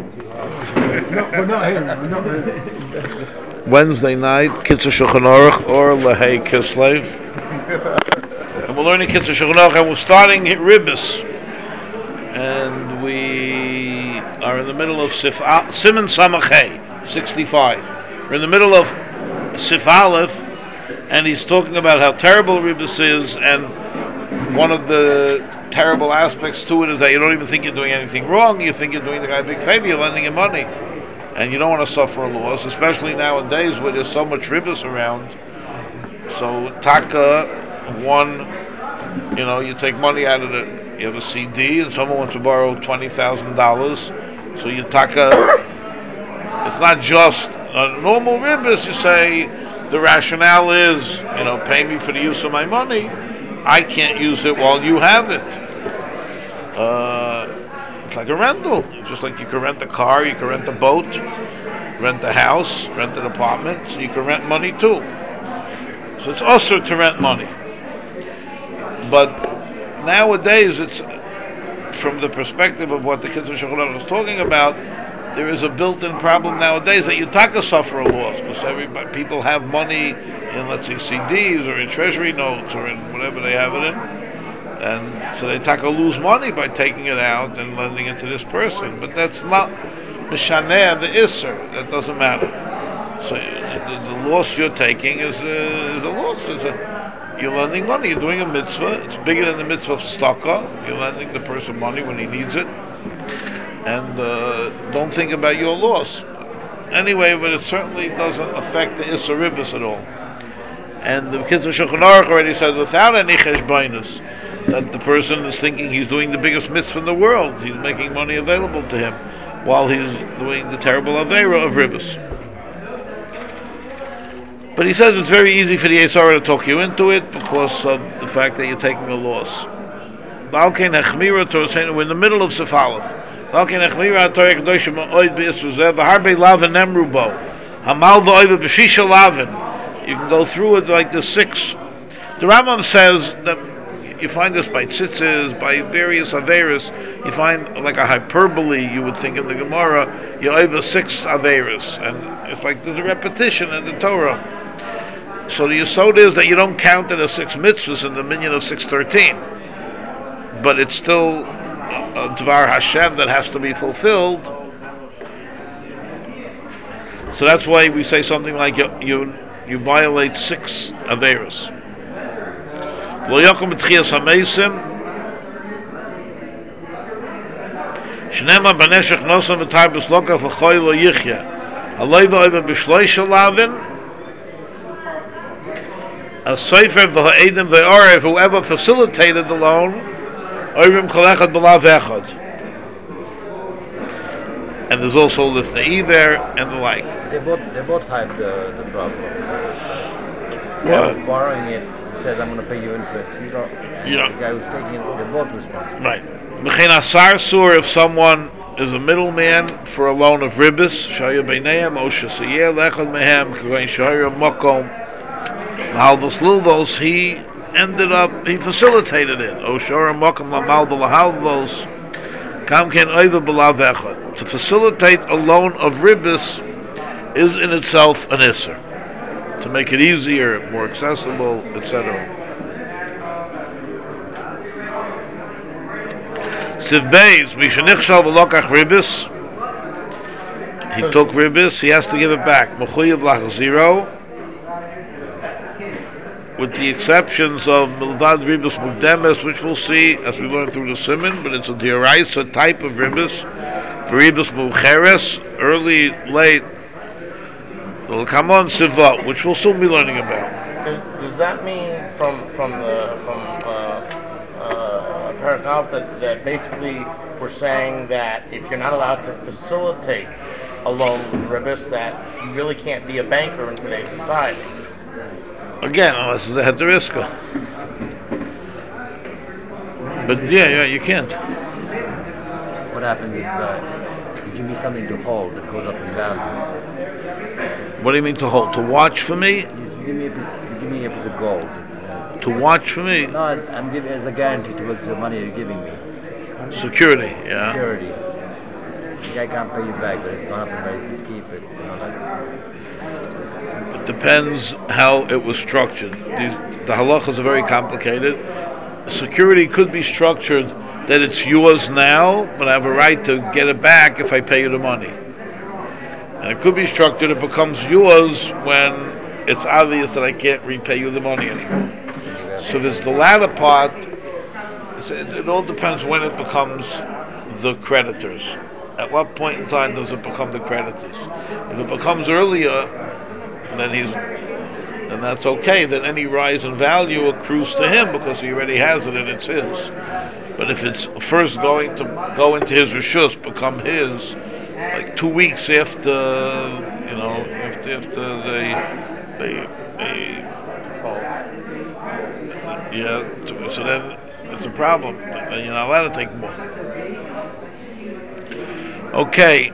Wednesday night, Kitzur Shulchan Aruch or Lahei Kislev. And we're learning Kitzur Shulchan Aruch, and we're starting at Ribbis. And we are in the middle of Siman Samachay, 65. We're in the middle of Sif Aleph, and he's talking about how terrible Ribbis is, and one of the terrible aspects to it is that you don't even think you're doing anything wrong. You think you're doing the guy a big favor, you're lending him money. And you don't want to suffer a loss, especially nowadays where there's so much ribbis around. So taka, one, you take money out of you have a CD and someone wants to borrow $20,000. So you taka, it's not just a normal ribbis. You say the rationale is, pay me for the use of my money. I can't use it while you have it. It's like a rental. Just like you can rent a car, you can rent a boat, rent a house, rent an apartment, so you can rent money too. So it's also to rent money. But nowadays, it's from the perspective of what the Kitzur Shulchan Aruch was talking about, there is a built-in problem nowadays that you taka suffer a loss because people have money in, let's say, CDs or in treasury notes or in whatever they have it in. And so they lose money by taking it out and lending it to this person. But that's not Mishaneh, the Isser. That doesn't matter. So the loss you're taking is a loss. You're lending money. You're doing a mitzvah. It's bigger than the mitzvah of tzedakah. You're lending the person money when he needs it. And don't think about your loss. Anyway, but it certainly doesn't affect the Isser Ribbis at all. And the Kitzur Shulchan Aruch already said without any cheshbonus, that the person is thinking he's doing the biggest mitzvah in the world. He's making money available to him while he's doing the terrible aveira of ribbis. But he says it's very easy for the Yisara to talk you into it because of the fact that you're taking a loss. We're in the middle of Sif Aleph. You can go through it like the 6. The Rambam says that you find this by tzitzis, by various averis. You find like a hyperbole, you would think in the Gemara, you over 6 averis. And it's like there's a repetition in the Torah. So the yesod is that you don't count it as 6 mitzvahs in the minyan of 613. But it's still a Dvar Hashem that has to be fulfilled. So that's why we say something like you violate 6 averis. Lo yakum b'tchiyas hamesim shnema b'neshech nosan v'tar b'sloka v'choy lo yichya aloi v'oiva b'shloisha lavin a sefer v'ha'edim v'orev whoever facilitated the loan oivim kol echad b'lav echad. And there's also Lifnei there and the like. They both have the problem. Borrowing it says I'm going to pay you interest. The guy who's taking it, they're both responsible. Right. M'chein asar sur, if someone is a middleman for a loan of ribbis, shaya beineim o shesiyeh lechad mehem k'goyin shahir makom l'halvos lilvos, he facilitated it. O shahir makom l'malva l'halvos kam ken oiva b'lav echad. To facilitate a loan of ribbis is in itself an isser. To make it easier, more accessible, etc. Siv Beis, Mishanichshal v'lokach ribbis. He took ribbis, he has to give it back. Mechuyev lachziro, with the exceptions of milvad ribbis mukdemes, which we'll see as we learn through the Siman, but it's a dioraisa type of ribbis. Ribbis mucheres, early, late. Will come on Siva, which we'll soon be learning about. Does that mean from Parakaf that basically we're saying that if you're not allowed to facilitate a loan with ribbis, that you really can't be a banker in today's society? Again, unless it's a heteriska. But yeah, you can't. What happens is you give me something to hold that goes up in value. What do you mean to hold? To watch for me? You give me a piece of gold. To watch for me? No, I'm giving as a guarantee towards the money you're giving me. Security, yeah. Security. guy can't pay you back, but it's gone up in value. He says keep it. You know, It depends how it was structured. The halachas are very complicated. Security could be structured that it's yours now, but I have a right to get it back if I pay you the money. And it could be structured it becomes yours when it's obvious that I can't repay you the money anymore. So there's the latter part. It all depends when it becomes the creditors. At what point in time does it become the creditors? If it becomes earlier, then that's okay. Then any rise in value accrues to him because he already has it and it's his. But if it's first going to go into his reshus, become his, like 2 weeks after, after so then it's a problem. Then you're not allowed to take more. Okay.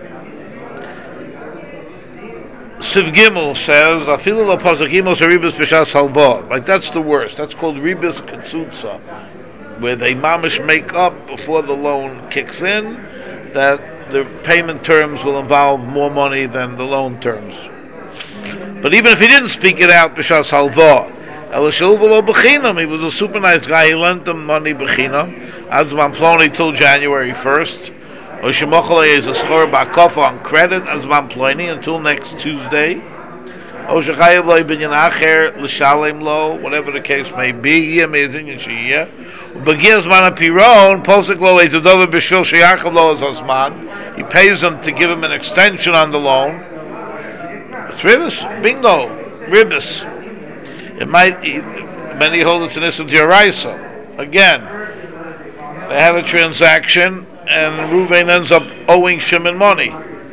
Siv Gimel says, "Afilu lo pasakimos ribis b'shas halva." Like that's the worst. That's called ribis ketzutza, where they mamish make up before the loan kicks in that the payment terms will involve more money than the loan terms. But even if he didn't speak it out b'shas halva, he was a super nice guy. He lent them money b'chinam, azman ploni till January 1st. Oshimochale is a schor ba'kofa on credit azman ploni until next Tuesday. Oshachayev lo binyan acher l'shalem lo, whatever the case may be. Amazing and shiyah. Begins man apiron posik lo etudover b'shul sheyarchav lo azman. He pays them to give him an extension on the loan. It's ribis, bingo, ribis. It might. Many hold it's an issue to Yoraisa. Again, they had a transaction, and Reuven ends up owing Shimon money,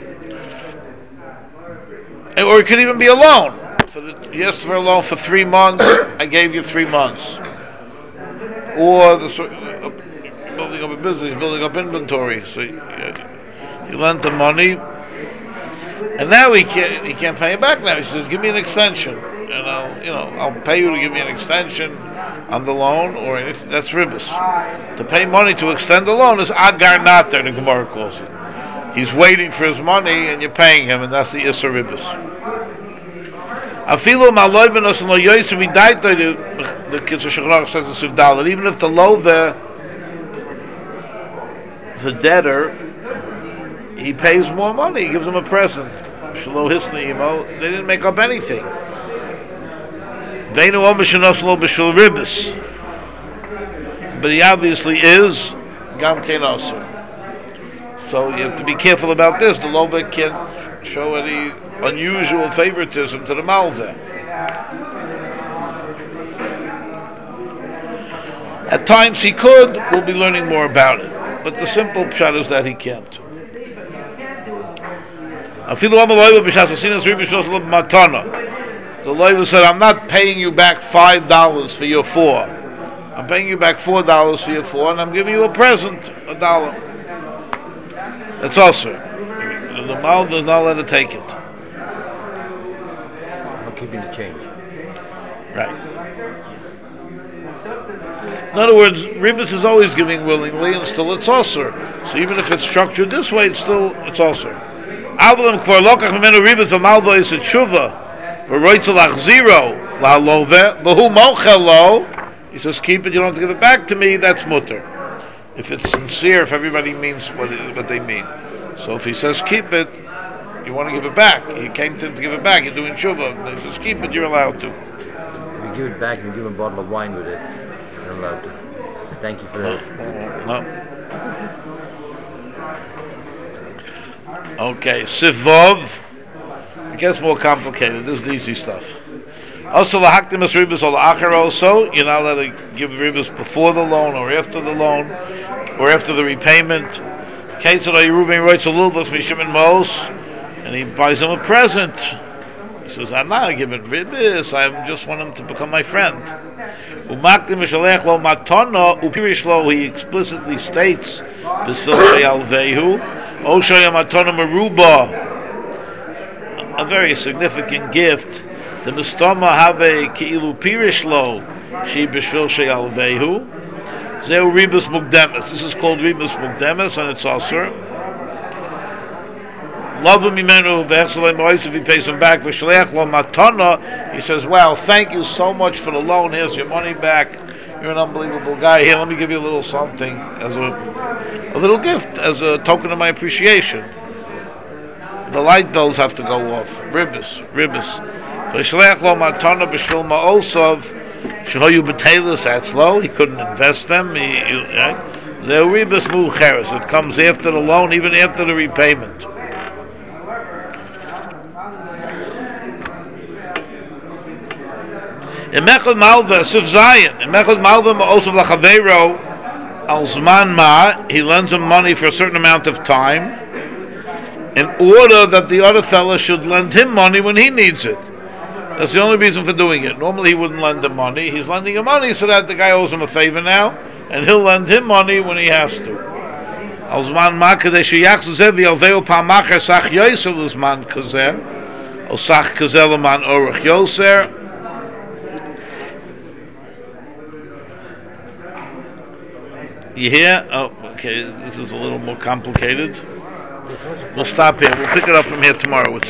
or it could even be a loan. He asked for a loan for 3 months. I gave you 3 months, or building up a business, building up inventory. So you lent the money, and now he can't pay it back. Now he says, "Give me an extension." I'll pay you to give me an extension on the loan, or anything. That's ribis. To pay money to extend the loan is agar nater, the Gemara calls it. He's waiting for his money, and you're paying him, and that's the issa ribis. Afilu ma'loivenos and lo yoyse v'daita, the Kitzur Shulchan says the Sivdalit. Even if the debtor, he pays more money, he gives him a present. Shelo hisni, they didn't make up anything. But he obviously is Gam Kein Aser. So you have to be careful about this. The Loveh can't show any unusual favoritism to the Malveh. At times he could. We'll be learning more about it. But the simple pshat is that he can't. The lawyer said, "I'm not paying you back $5 for your 4. I'm paying you back $4 for your 4, and I'm giving you a present, $1. That's also. The Mal does not let it take it. I'm keeping the change. Right. In other words, ribis is always giving willingly, and still it's also. So even if it's structured this way, it's also. Avlam kvar lokach mimenu ribis v'malvo is a tshuva. He says, keep it, you don't have to give it back to me, that's mutter. If it's sincere, if everybody means what they mean. So if he says, keep it, you want to give it back. He came to him to give it back, you're doing shuvah. He says, keep it, you're allowed to. If you give it back, you give him a bottle of wine with it, you're allowed to. Thank you for that. No. Okay, Sivov. It gets more complicated. This is the easy stuff. Also, lahaktimus ribis or la'acher also, you're not allowed to give ribis before the loan or after the loan or after the repayment. And he buys him a present. He says, I'm not giving ribis, I just want him to become my friend. He explicitly states, a very significant gift. The mistama have ki'ilu pirish lo she b'shvil she'alvehu zeu ribus mukdemes. This is called ribus mukdemes, and it's also Love him, if he pays him back, he says, well, thank you so much for the loan. Here's your money back. You're an unbelievable guy. Here, let me give you a little something as a little gift, as a token of my appreciation. The light bells have to go off. Ribbis. He couldn't invest them. It comes after the loan, even after the repayment. In Mechel Malva, Sif Zion. In Mechel Malva, Ma'osav Lachavero, Al Zman Ma, he lends him money for a certain amount of time, in order that the other fellow should lend him money when he needs it. That's the only reason for doing it. Normally he wouldn't lend him money. He's lending him money so that the guy owes him a favor now, and he'll lend him money when he has to. Al Zman Ma, Kadeh Sheyach Zev, Yalveo Pa'macher Sach Yoser L'Zman Kazer, O Sach Kazer L'man Orach Yoser. You hear? Oh, okay, this is a little more complicated. We'll stop here. We'll pick it up from here tomorrow.